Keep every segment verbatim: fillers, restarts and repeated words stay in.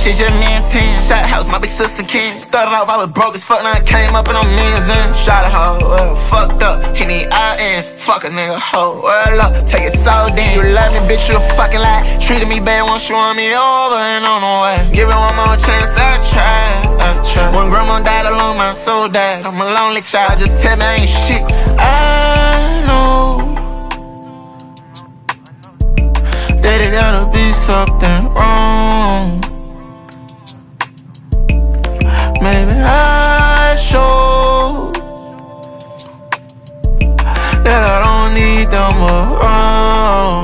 shit just me and ten. Shot house, my big sister Ken. Started off, I was broke as fuck, now I came up and I'm millions in. Shot a hoe, well, fucked up, he need I Ns. Fuck a nigga, hoe, world up, take it so damn. You love me, bitch, you a fucking lie. Treated me bad once you want me over and on the way. Give it one more chance, I try, I try. When grandma died alone, my soul died. I'm a lonely child, just tell me I ain't shit. I know that it gotta be something wrong. Maybe I show that I don't need them around.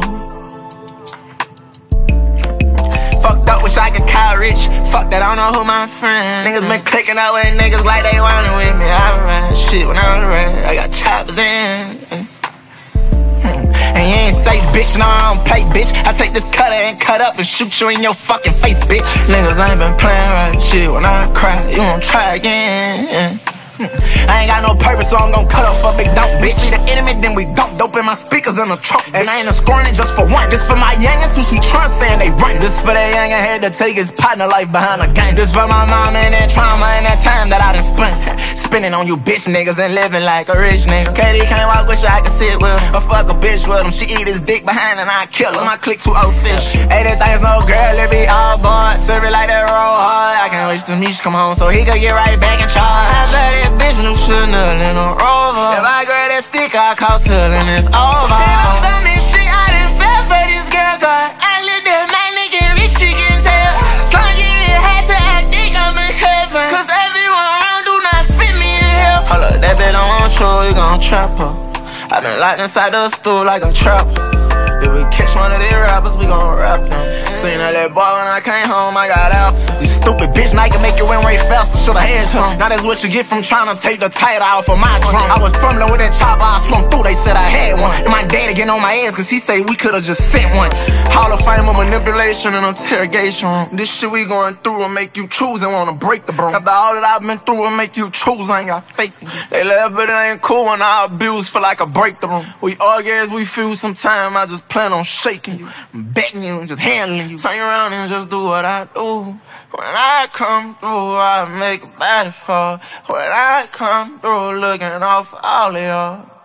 Fucked up, wish I could call rich. Fuck that, I don't know who my friend. Niggas been clicking out with niggas like they wanted with me. I ride shit when I was red. I got choppers in. And you ain't say bitch, no I don't play bitch. I take this cutter and cut up and shoot you in your fucking face, bitch. Niggas ain't been playing right shit. When I cry, you won't try again. I ain't got no purpose, so I'm gon' cut off a big dump, bitch. See the enemy, then we dump dope in my speakers in the trunk, bitch. And I ain't a scoring it just for one. This for my youngins who some trust saying they run. This for that youngin' had to take his partner life behind the game. This for my mama and that trauma and that time that I done spent spending on you bitch niggas and living like a rich nigga. K D can't walk, wish I could sit with him. Or fuck a bitch with him. She eat his dick behind and I kill her. My clique too official. Everything's no girl, it be all boy. Serve it like that roll hard. I can't wait till Mish come home so he could get right back in charge. I bet that bitch knew Chanel in a Rover. If I grab that stick, I call Hill and it's over. Then I'm done this shit, I done fell for this girl. Cause I lived that my nigga rich, she can tell. Slung get real high till I think I'm in heaven. Cause everyone around do not fit me in hell. Hold up, that bitch don't want you, you gon' trap her. I been locked inside the stool like a trapper. If we catch one of these rappers, we gon' rap them. Seen that little boy when I came home, I got out. You stupid bitch, now you can make you win way faster, shoulda had some. Now that's what you get from trying to take the title off of my drum. I was fumbling with that chopper, I swung through, they said I had one. And my daddy getting on my ass, cause he say we could've just sent one. Hall of Fame of manipulation and interrogation room. This shit we going through will make you choose and wanna break the broom. After all that I've been through will make you choose, I ain't got faith. They laugh but it ain't cool when I abuse, feel like a break the room. We argue as we feel, sometime I just plan on shaking you, betting you, and just handling you. Turn you around and just do what I do. When I come through, I make a body fall. When I come through, looking off all of y'all.